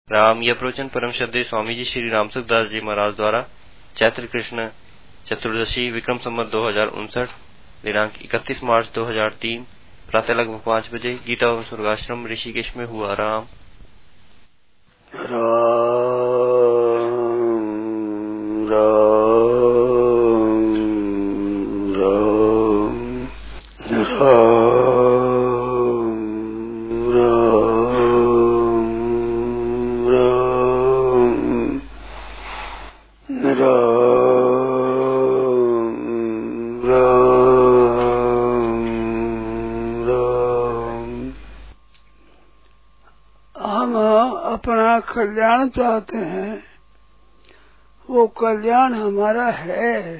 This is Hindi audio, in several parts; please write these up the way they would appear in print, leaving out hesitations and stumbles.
राम यह प्रवचन परम श्रद्धेय स्वामी जी श्री राम सुखदास जी महाराज द्वारा चैत्र कृष्ण चतुर्दशी विक्रम संवत 2059 दिनांक 31 मार्च 2003 प्रातः लगभग 5 बजे गीता एवं स्वर्गाश्रम ऋषिकेश में हुआ। राम अपना कल्याण चाहते हैं, वो कल्याण हमारा है,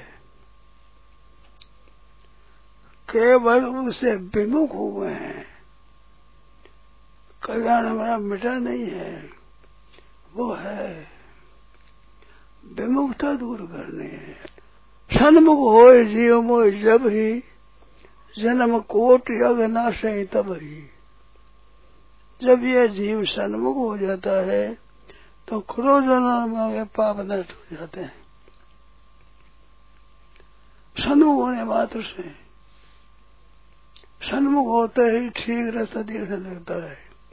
केवल उनसे विमुख हुए हैं। कल्याण हमारा मिटा नहीं है, वो है विमुखता दूर करनी है। सन्मुख होए जीव मोह जब ही जन्म कोट यग नाशे तब ही। जब यह जीव सन्मुख हो जाता है तो करोड़ों जन्म में पाप नष्ट हो जाते हैं। सन्मुख होने मात्र से, सन्मुख होते ही ठीक रास्ता दिखने लगता है।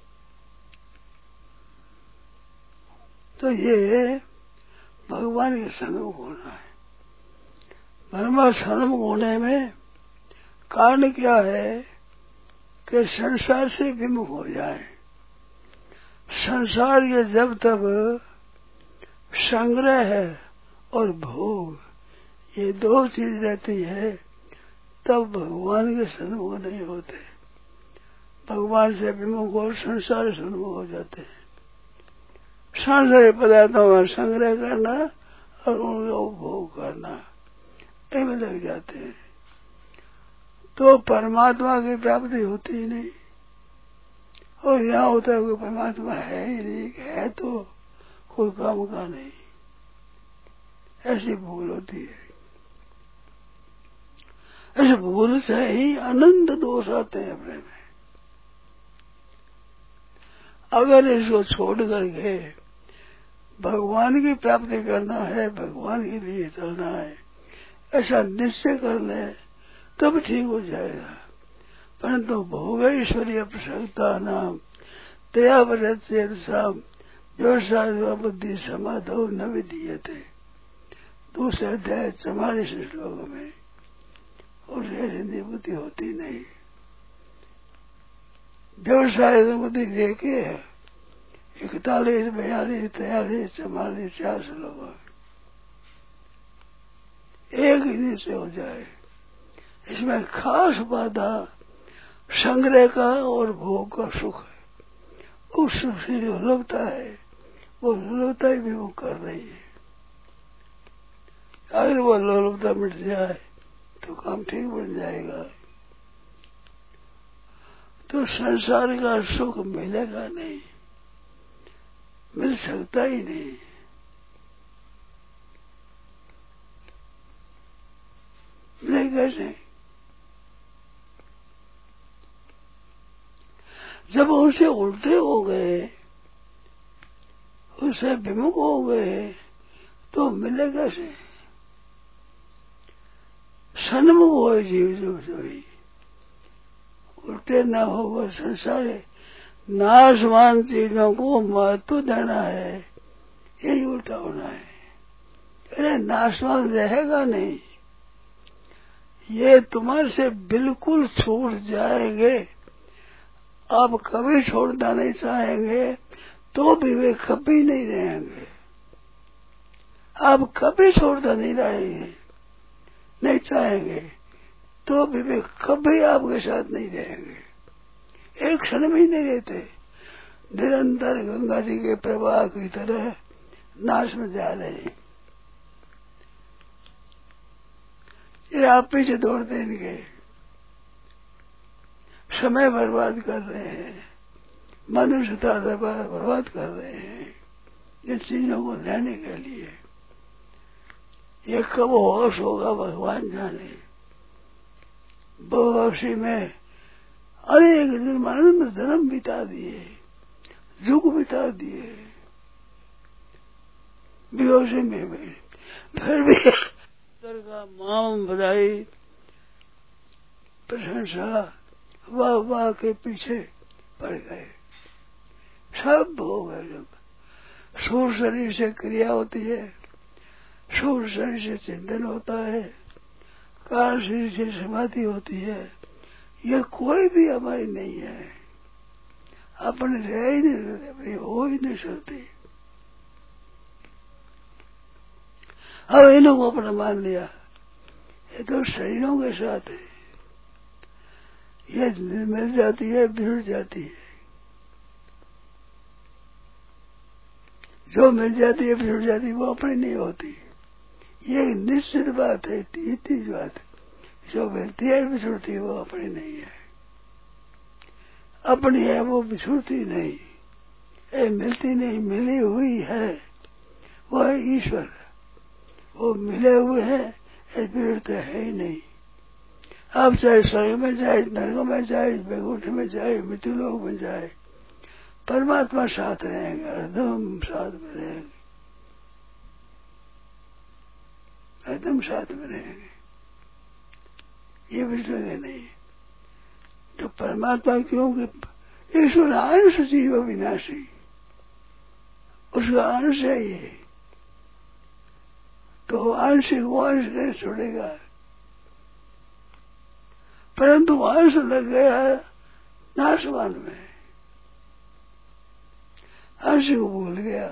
तो ये भगवान के सन्मुख होना है। परमात्मा सन्मुख होने में कारण क्या है कि संसार से विमुख हो जाए। संसार के जब तक संग्रह है और भोग, ये दो चीज रहती है, तब भगवान के सन्मुख नहीं होते। भगवान से विमुख और संसार से सन्मुख हो जाते हैं। सांसारिक पदार्थों का संग्रह करना और उनका उपभोग करना, इनमें लग जाते हैं, तो परमात्मा की प्राप्ति होती ही नहीं। और यहाँ होता है कोई परमात्मा है ही नहीं, है तो कोई काम का नहीं, ऐसी भूल होती है। ऐसे भूल से ही अनंत दोष आते हैं अपने में। अगर इसको छोड़ करके भगवान की प्राप्ति करना है, भगवान के लिए चलना है, ऐसा निश्चय कर ले तब ठीक हो जाएगा। परंतु भोग ईश्वरीय प्रसन्नता नाम दया व्रत व्यवसाय बुद्धि समाधो न विधीयते, दूसरे अध्याय 44 श्लोक में। और हिंदी बुद्धि होती नहीं। व्यवसाय बुद्धि देखे 41, 42, 43, 44, 4 श्लोक एक ही दिन से हो जाए। इसमें खास बाधा संग्रह का और भोग का सुख है। उस सुख से जो लगता है वो लोलुपता ही भी वो कर रही है। अगर वो लोलुपता मिट जाए तो काम ठीक बन जाएगा। तो संसार का सुख मिलेगा नहीं, मिल सकता ही नहीं। मिले कैसे? जब उनसे उल्टे हो गए, उससे विमुख हो गए, तो मिले कैसे? सन्मुख हो जीव जो ही उल्टे न हो, वो संसार नाशवान चीजों को महत्व देना है, यही उल्टा होना है। अरे नाशवान रहेगा नहीं, ये तुम्हारे से बिल्कुल छूट जाएंगे। आप कभी छोड़ना नहीं चाहेंगे तो भी वे कभी नहीं रहेंगे। आप कभी छोड़ना नहीं रहेंगे, नहीं चाहेंगे तो भी वे कभी आपके साथ नहीं रहेंगे। एक क्षण भी नहीं रहते, निरंतर गंगा जी के प्रवाह की तरह नाश में जा रहे हैं। ये आप पीछे दौड़ते इनके, समय बर्बाद कर रहे हैं, मनुष्यता बर्बाद कर रहे हैं इन चीजों को लेने के लिए। ये कब होश होगा भगवान जाने। बहुवर्षी में अनेक निर्मानंद जन्म बिता दिए, युग बिता दिए, बेहोशी में भी फिर भी अंतर का माम बधाई प्रशंसा वाह वाह के पीछे पड़ गए। सब हो गए। जब सूर्य शरीर से क्रिया होती है, सूर्य शरीर से चिंतन होता है, काल शरीर से समाधि होती है, ये कोई भी हमारी नहीं है। अपने रह ही नहीं सकते, अपनी हो ही नहीं सकती। अब इन्हों को अपना मान लिया, ये तो शरीरों के साथ है, ये मिल जाती है बिछड़ जाती है। जो मिल जाती है बिछड़ जाती है वो अपनी नहीं होती। ये एक निश्चित बात है, इतनी बात। जो मिलती है बिछुड़ती है वो अपनी नहीं है। अपनी है वो बिछुड़ती नहीं, ये मिलती नहीं, मिली हुई है, वो है ईश्वर। वो मिले हुए हैं, ये बिछड़ते है ही नहीं। आप चाहे स्वर्ग में जाए, नरक में जाए, वैकुंठ में जाए, मृत्युलोक में जाए, परमात्मा साथ रहेंगे, एकदम साथ में रहेंगे, एकदम साथ में रहेंगे, ये बिछड़ेंगे नहीं। तो परमात्मा क्योंकि ईश्वर अंश जीव विनाशी, उसका अंश है ये, तो अंश को अंश नहीं छोड़ेगा। परंतु अंश लग गया नाशवान में, अंश को भूल गया।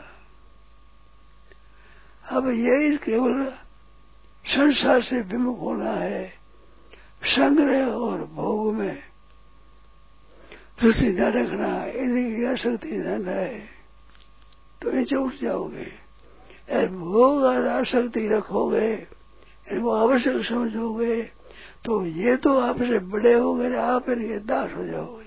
अब यही केवल संसार से विमुख होना है, संग्रह और भोग में रुचि न रखना, यदि आसक्ति न रहे तो नीचे उठ जाओगे। भोग और आसक्ति रखोगे, इनको आवश्यक समझोगे, तो ये तो आपसे बड़े हो गए, आप इनके दास हो जाओगे।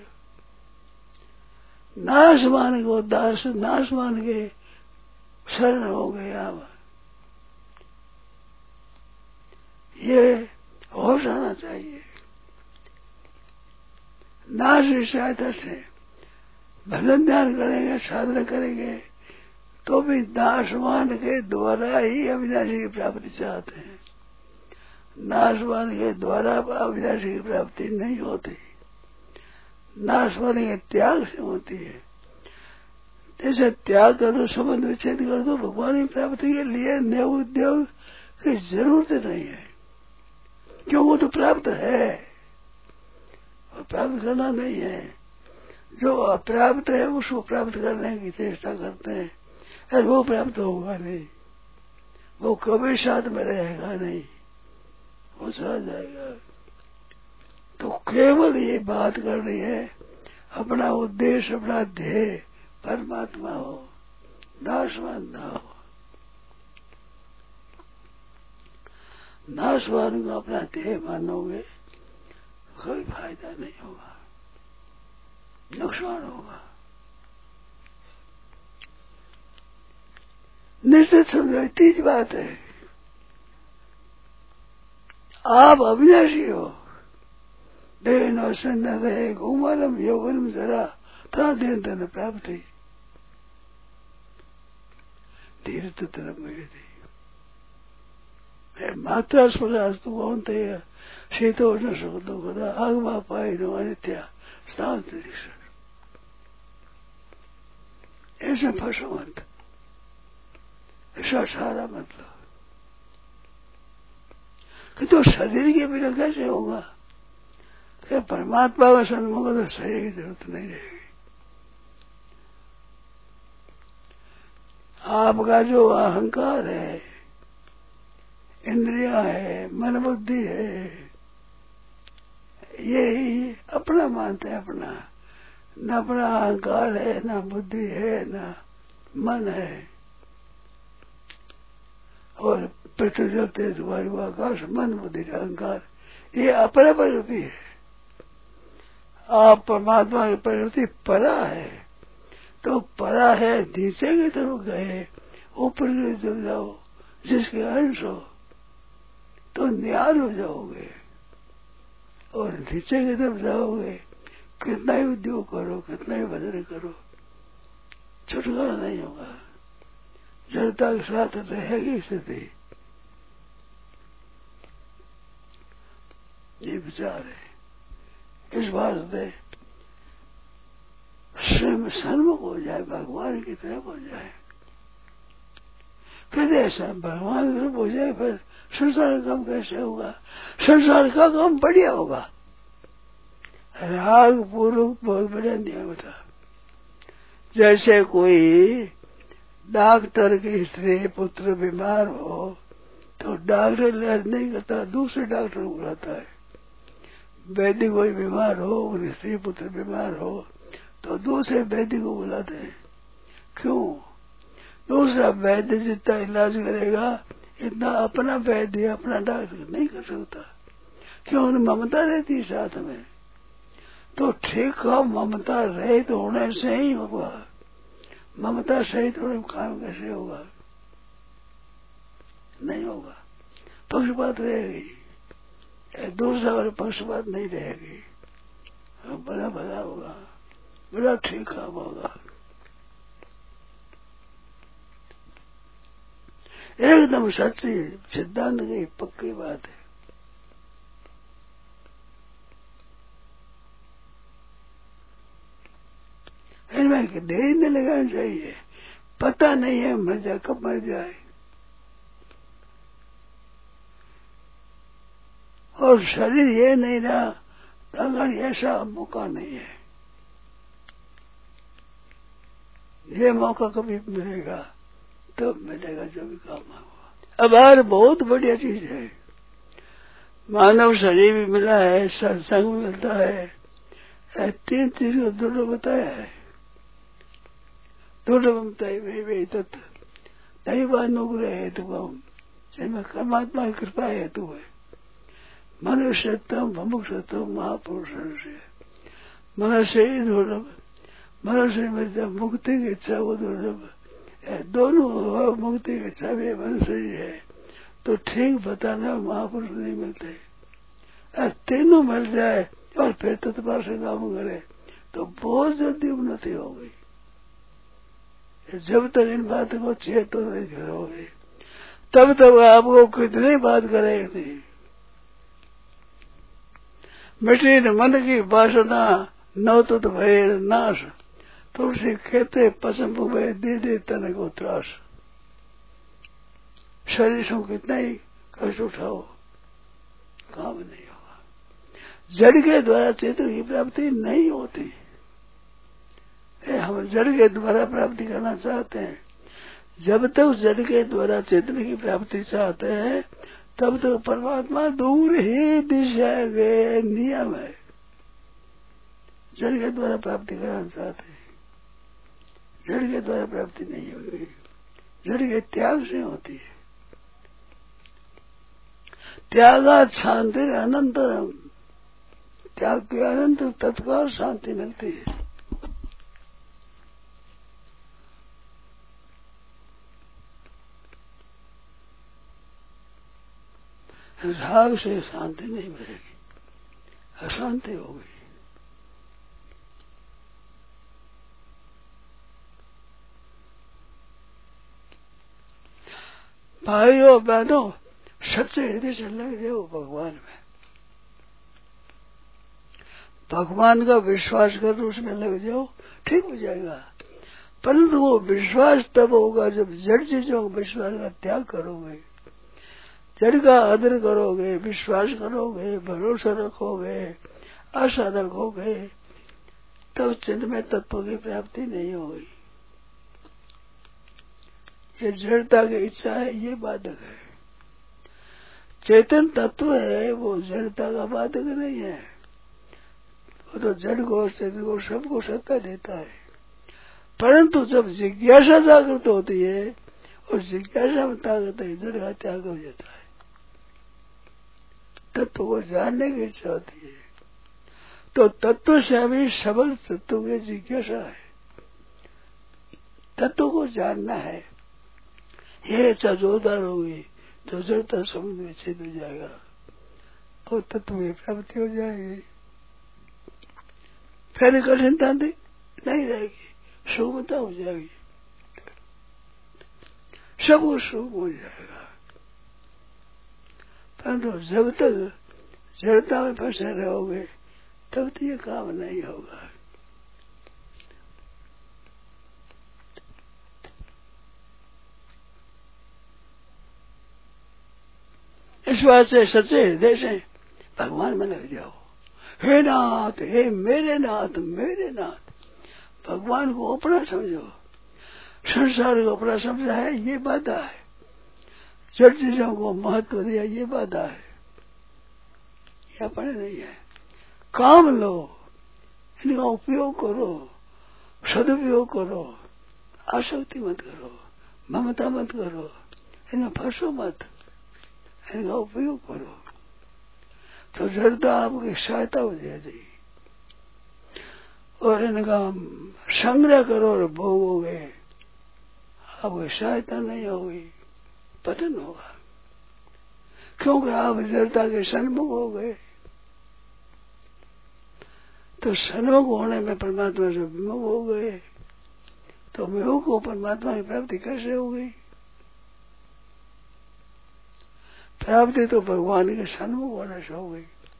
नाशमान को दास, नाशमान के शरण हो गए आप। ये होश आना चाहिए। नाश की सहायता से भजन ध्यान करेंगे, साधना करेंगे, तो भी नाशवान के द्वारा ही अविनाशी की प्राप्ति चाहते हैं। नाशवान के द्वारा अविनाशी की प्राप्ति नहीं होती, नाशवान के त्याग से होती है। जैसे त्याग कर दो, संबंध विच्छेद कर दो, भगवान की प्राप्ति के लिए नए उद्योग की जरूरत नहीं है, क्यों? वो तो प्राप्त है, और प्राप्त करना नहीं है। जो अप्राप्त है उसको प्राप्त करने की चेष्टा करते हैं, और वो प्राप्त होगा नहीं, वो कभी साथ में रहेगा नहीं, वो चला जाएगा। तो केवल ये बात करनी है, अपना उद्देश्य, अपना ध्येय परमात्मा हो, नाशवान ना हो। नाशवान को अपना ध्येय मानोगे, कोई फायदा नहीं होगा, नुकसान होगा। निश्चित समझो, इतनी बात है। आप अविनाशी हो, देनो संदे कुमारम योगनम जरा प्राध्यंतन प्राप्ति तीर्थ तरफ गए थे। मात्रा स्पर्शास्तु कौनते शीतोष्ण सुखदो कदा आगमा पायनो अनित्या शांत दृश्य। ऐसे फंसो मत, ऐसा सारा मतलब कि तो शरीर के बिना कैसे होगा? कि परमात्मा का सन्मुख तो शरीर की जरूरत नहीं रहेगी। आपका जो अहंकार है, इंद्रिया है, मन बुद्धि है, ये ही अपना मानते हैं। अपना न अपना अहंकार है, न बुद्धि है, न मन है। और पृथ्वी जल तेज वायु आकाश मन बुद्धि अहंकार, ये अपना प्रवृत्ति है। आप परमात्मा की प्रवृत्ति परा है, तो परा है, नीचे की तरफ गए, ऊपर की तरफ जाओ, जिसके अंश हो तो न्याल हो जाओगे। और नीचे की तरफ जाओगे, कितना ही उद्योग करो, कितना ही भजन करो, छुटकारा नहीं होगा। जड़ता के साथ रहेगी स्थिति। ये विचार है। इस वास्ते स्वयं सन्मुख हो जाए, भगवान की तरफ हो जाए। कहते ऐसा भगवान की तरफ हो जाए फिर संसार का काम कैसे होगा? संसार का काम बढ़िया होगा। राग पूर्वक बहुत बढ़िया नियम था। जैसे कोई डॉक्टर की स्त्री पुत्र बीमार हो तो डॉक्टर इलाज नहीं करता, दूसरे डॉक्टर को बुलाता है। वैद्य कोई बीमार हो, उनकी स्त्री पुत्र बीमार हो तो दूसरे वैद्य को बुलाते हैं। क्यों? दूसरा वैद्य जितना इलाज करेगा इतना अपना वैद्य अपना डॉक्टर नहीं कर सकता। क्यों? उन्हें ममता रहती है साथ में। तो ठीक हो, ममता रहित होने से ही होगा। ममता सहित होने काम कैसे होगा? नहीं होगा। पक्षपात रहेगी, दूसरा वाले पक्षपात नहीं रहेगी। बड़ा भला होगा, बड़ा ठीक काम होगा। एकदम सच्ची सिद्धांत की पक्की बात है। इनमें देरी नहीं लगानी चाहिए। पता नहीं है मर जाए कब मर जाए, और शरीर ये नहीं रहा अगर ऐसा मौका नहीं है। ये मौका कभी मिलेगा तो मिलेगा जो भी काम होगा। अब बहुत बढ़िया चीज है। मानव शरीर भी मिला है, सत्संग भी मिलता है। तीन चीज को दुर्लभ बताया है। दुर्लभ बताई वे तत्व दैवानुग्रह हेतु जिनमें परमात्मा की कृपा हेतु है। मनुष्यत्म मुमुक्षुत्व महापुरुष से मनुष्य ही दुर्लभ। मनुष्य में जब मुक्ति की इच्छा वो दुर्लभ, दोनों मुक्ति की इच्छा भी मनुष्य ही है। तो ठीक बताना महापुरुष नहीं मिलते। तीनों मिल जाए और फिर तत्पर से काम करे तो बहुत जल्दी उन्नति हो गई। जब तक इन बातों को चेत नहीं करोगे तब तक आपको कितनी बात करेगी। मिट्टी न मन की वासना न तो भय नाश, तुलसी कहते पसम भय दे दे तन को त्रास। शरीर से कितना ही कष्ट उठाओ काम नहीं होगा। जड़ के द्वारा चेतन की प्राप्ति नहीं होती। हम जड़ के द्वारा प्राप्ति करना चाहते हैं। जब तक जड़ के द्वारा चेतन की प्राप्ति चाहते हैं तब तक परमात्मा दूर ही दिशा गए नियम है। जड़ के द्वारा प्राप्ति करना चाहते हैं, जड़ के द्वारा प्राप्ति नहीं होगी। जड़ के त्याग से होती है। त्यागात शांति अनंतरम, त्याग के अनंत तत्काल शांति मिलती है। राग से शांति नहीं मिलेगी, अशांति होगी। भाइयों बहनों, सच्चे हृदय से लग जाओ भगवान में। भगवान का विश्वास करो, उसमें लग जाओ, ठीक हो जाएगा। परंतु वो विश्वास तब होगा जब जड़ चीजों का विश्वास का त्याग करोगे, जड़ का आदर करोगे, विश्वास करोगे, भरोसा रखोगे, आशा रखोगे, तब चिन्मय तत्व की प्राप्ति नहीं होगी। ये जड़ता की इच्छा है, ये बाधक है। चेतन तत्व है वो जड़ता का बाधक नहीं है। वो तो जड़ को चेतन को सबको सत्ता देता है। परंतु जब जिज्ञासा जागृत होती है और जिज्ञासा में ताकत है, जड़ का त्याग हो जाता है। तत्व को जानने की इच्छा होती है तो तत्व से अभी सबल तत्व की जिज्ञासा है। तत्व को जानना है, ये इच्छा जोरदार होगी तो जड़ता समुद्र में छेद हो जाएगा और तत्व की प्राप्ति हो जाएगी। फिर कठिनता नहीं रहेगी, सुगमता हो जाएगी। सब वो सुख हो जाएगा। परंतु जब तक जड़ता में फंसे रहोगे तब तो ये काम नहीं होगा। इस बात से सच्चे हृदय से भगवान में लग जाओ। हे नाथ, हे मेरे नाथ, मेरे नाथ। भगवान को अपना समझो, संसार को अपना समझा है ये बाधा है, जड़ चीजों को महत्व दिया ये बाधा है, ये अपने नहीं है। काम लो, इनका उपयोग करो, सदुपयोग करो, आसक्ति मत करो, ममता मत करो, इनमें फंसो मत, इनका उपयोग करो तो जड़ता आपकी सहायता हो जाएगी। और इनका संग्रह करो और भोगोगे, आपकी सहायता नहीं होगी, पतन होगा। क्योंकि आप जड़ता के सन्मुख हो गए। तो सन्मुख होने में परमात्मा से विमुख हो गए, तो विमुख को परमात्मा की प्राप्ति कैसे होगी? प्राप्ति तो भगवान के सन्मुख होने से हो गई।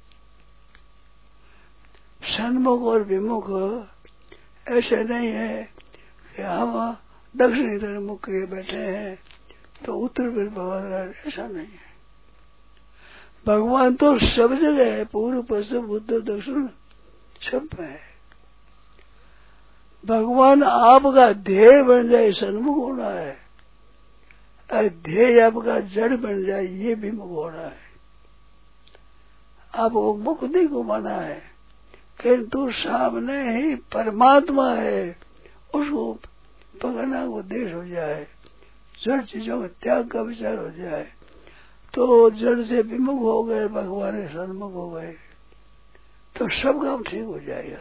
सन्मुख और विमुख ऐसे नहीं है कि हम दक्षिणी तरफ मुख के बैठे हैं तो उत्तर पर भगवान, ऐसा नहीं है। भगवान तो सब जगह है, पूर्व पश्चिम उत्तर दक्षिण सब में है। भगवान आपका ध्येय बन जाए सन्मुख होना है, ध्येय आपका जड़ बन जाए ये भी मुख होना है। आपको मुख नहीं घुमाना है, किंतु सामने ही परमात्मा है, उसको पकड़ना को देश हो जाए, जड़ चीजों का त्याग का विचार हो जाए, तो जड़ से विमुख हो गए, भगवान के सन्मुख हो गए, तो सब काम ठीक हो जाएगा।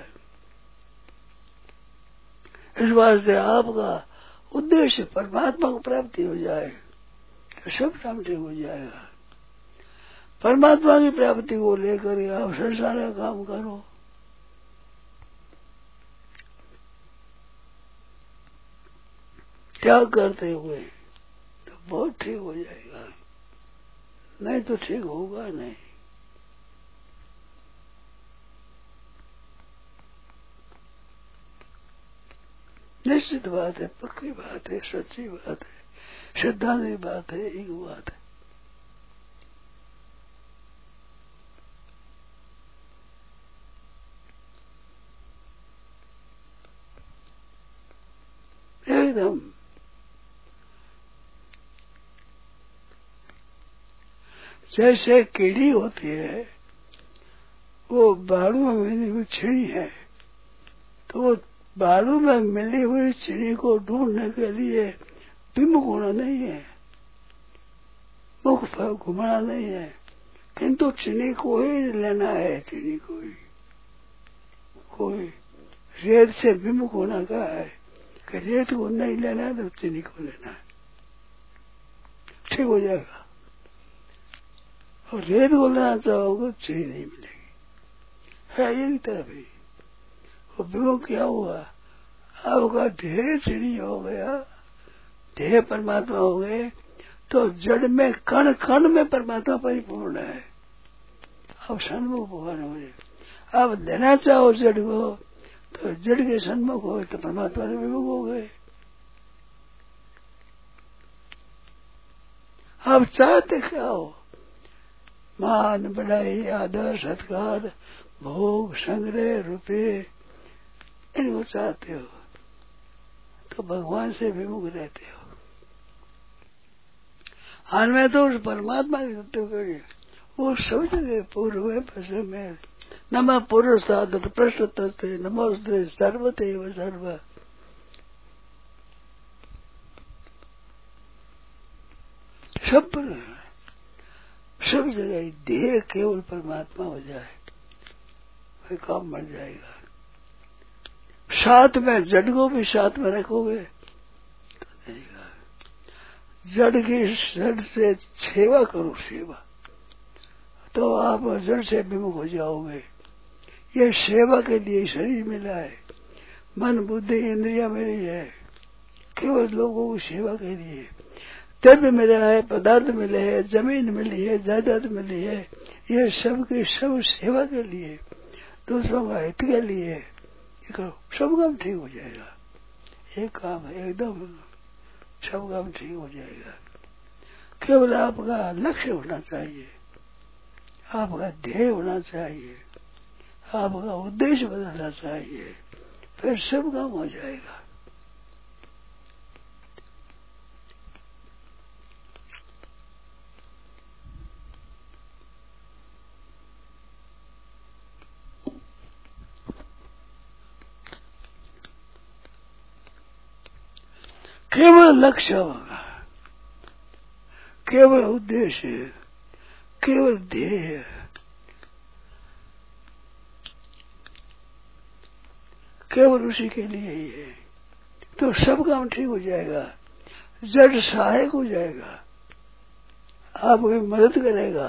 इस वास्ते आपका उद्देश्य परमात्मा को प्राप्ति हो जाए तो सब काम ठीक हो जाएगा। परमात्मा की प्राप्ति को लेकर आप संसार का काम करो। त्याग करते हुए तो बहुत ठीक हो जाएगा, नहीं तो ठीक होगा नहीं। निश्चित बात है, पक्की बात है, सच्ची बात है, सिद्धांत बात है, एक बात है। एकदम जैसे कीड़ी होती है, वो बालू में मिली हुई चिड़ी है, तो वो बालू में मिली हुई चिड़ी को ढूंढने के लिए विमुख होना नहीं है, मुख पर घुमाना नहीं है, किंतु चिड़ी को ही लेना है। चिड़ी को ही कोई रेत से विमुख होना का है कि रेत को नहीं लेना है तो चिड़ी को लेना है, ठीक हो जाएगा। और रेत को लेना चाहोगे चिड़ी नहीं मिलेगी, है एक तरफ ही। और विमुख क्या हुआ? आपका ध्येय चिड़ी हो गया, ध्येय परमात्मा हो गए, तो जड़ में कण कण में परमात्मा परिपूर्ण है। अब सन्मुख भगवान हो गए। आप लेना चाहो जड़ को तो जड़ के सन्मुख हो तो परमात्मा से विमुख हो गए। आप चाहते क्या हो? मान बढ़ाई, आदर, सत्कार, भोग, संग्रह, रुपये, इनको चाहते हो तो भगवान से विमुख रहते हो। हाल में तो उस परमात्मा की तत्व करिए, वो सब जगह पूर्व है पश्चिम है। नम पुरुषाद पृष्ठ नमोस्ते सर्वते व सर्व। सब जगह देह केवल परमात्मा हो जाए, वही काम बन जाएगा। साथ में जड़ को भी साथ में रखोगे तो देगा। जड़ की जड़ से सेवा करो, सेवा तो आप जड़ से विमुख हो जाओगे। ये सेवा के लिए शरीर मिला है, मन बुद्धि इंद्रिया मिली है, केवल लोगों की सेवा के लिए। द्रव्य मिला है, पदार्थ मिले है, जमीन मिली है, जायदाद मिली है, ये सब की सब सेवा के लिए, दूसरों का हित के लिए करो, सब काम ठीक हो जाएगा। एक काम है एकदम सब काम ठीक हो जाएगा। केवल आपका लक्ष्य होना चाहिए, आपका ध्येय होना चाहिए, आपका उद्देश्य बदलना चाहिए, फिर सब काम हो जाएगा। केवल लक्ष्य होगा, केवल उद्देश्य, केवल ध्येय, केवल उसी के लिए ही है, तो सब काम ठीक हो जाएगा। जड़ सहायक हो जाएगा, आपकी मदद करेगा।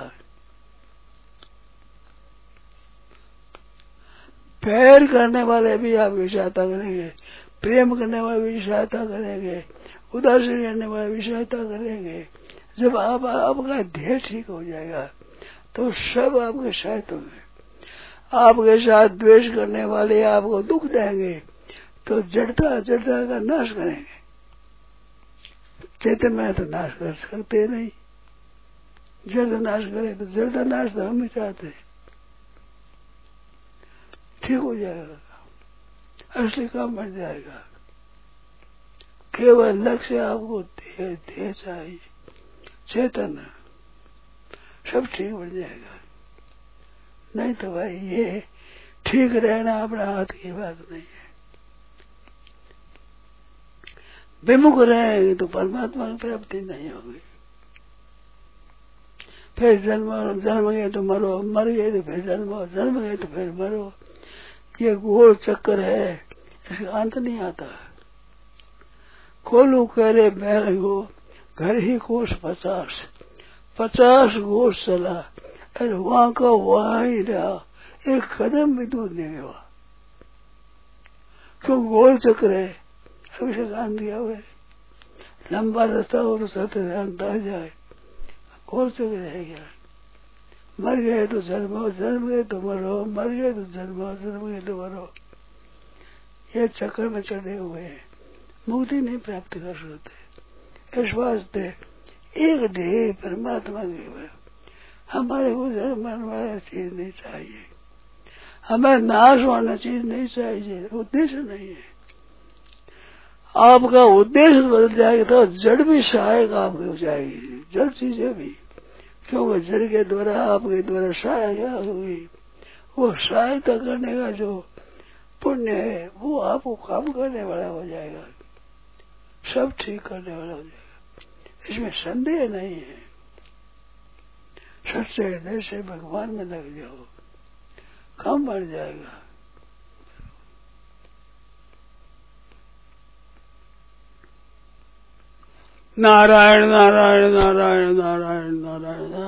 प्यार करने वाले भी आपकी सहायता करेंगे, प्रेम करने वाले भी सहायता करेंगे, उदासीन करने वाले भी सहायता करेंगे। जब आपका ध्येय ठीक हो जाएगा तो सब आपके साथ होंगे। आपके साथ द्वेष करने वाले आपको दुख देंगे तो जड़ता का नाश करेंगे। चैतन्य में तो नाश कर सकते नहीं, जड़ नाश करे तो जड़ नाश तो हम ही चाहते हैं। ठीक हो जाएगा, असली काम बन जाएगा। केवल लक्ष्य आपको ध्येय चाहिए, चेतन, सब ठीक बन जाएगा। नहीं तो भाई ये ठीक रहना अपना हाथ की बात नहीं है। विमुख रहेंगे तो परमात्मा की प्राप्ति नहीं होगी। फिर जन्म गए तो मरो, मर गए तो फिर जन्मो, जन्म गए तो फिर मरो। ये गोल चक्कर है, इसका अंत नहीं आता। कोलू कह रहे बैल हो घर ही कोस 50 गोश चला, अरे वहां का वहां ही रहा, एक कदम भी दूर नहीं हुआ। क्यों? गोल चक्र है। अभी से ध्यान दिया हुआ, लंबा रास्ता हो तो सत्य ध्यान आ जाए। गोल चक्र है क्या? मर गए तो जन्मो, जन्म गए तो मरो, मर गए तो जन्मो, जन्म गए तो मरो। ये चक्कर में चढ़े हुए हैं, मुक्ति नहीं प्राप्त कर सकते। इस वास्ते एक ध्येय परमात्मा के, हमारे को मन वाला चीज नहीं चाहिए, हमें नाश वाला चीज नहीं चाहिए, उद्देश्य नहीं है। आपका उद्देश्य बदल जाएगा तो जड़ भी सहायक आपकी हो जाएगी, जड़ चीजें भी, क्योंकि जड़ के द्वारा आपके द्वारा सहायता होगी। वो सहायता करने का जो पुण्य है वो आपको काम करने वाला हो जाएगा, सब ठीक करने वाला हो जाएगा, इसमें संदेह नहीं है। सच्चे हृदय से भगवान में लग जाओ, काम बढ़ जाएगा। नारायण नारायण नारायण नारायण नारायण नारायण।